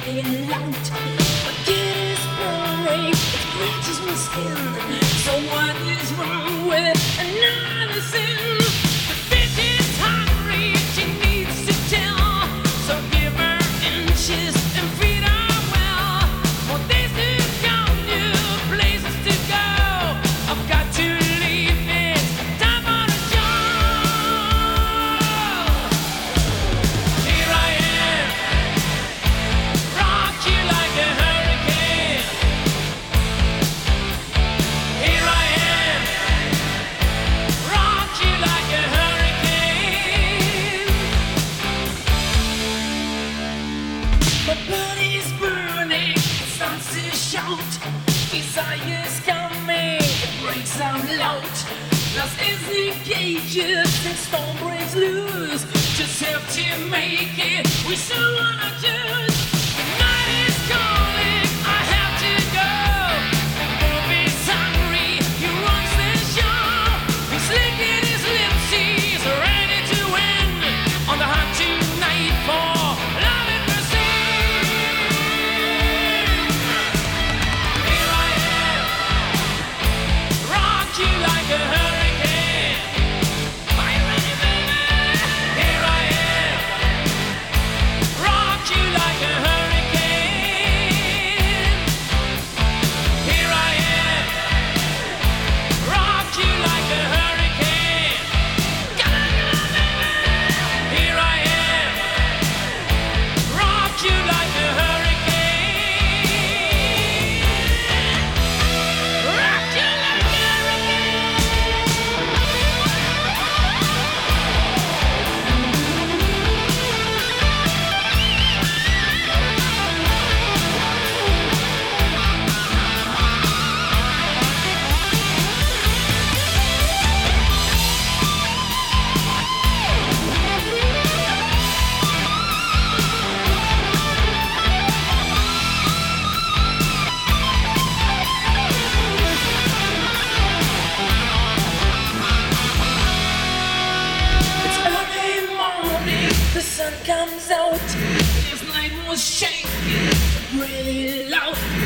crying out. Forget his brain, it bleaches my skin. So what is wrong with another sin? The bitch is hungry, she needs to tell. So give her inches and feed her well. More days to come, new places to go. I've got to leave, it's time for the show. Here I am, rock you like a hurricane. Here I am, rock you like a hurricane. My body's burning, it starts to shout. Desire's coming, it breaks out loud. Lost is the cages, the storm breaks loose. Just have to make it, we still wanna choose. The night is calling, I have to go. The movie's hungry, he runs the show. He's licking his lips, he's ready to win. On the hunt tonight for love and mercy. Here I am, rock you like a hurricane. Are you ready, baby? Here I am, rock you like a hurricane. Here I am, rock you like a hurricane. Come on, baby. Here I am, rock you like a hurricane. Rock you like a It's early morning, the sun comes out. This night was shaking really loud.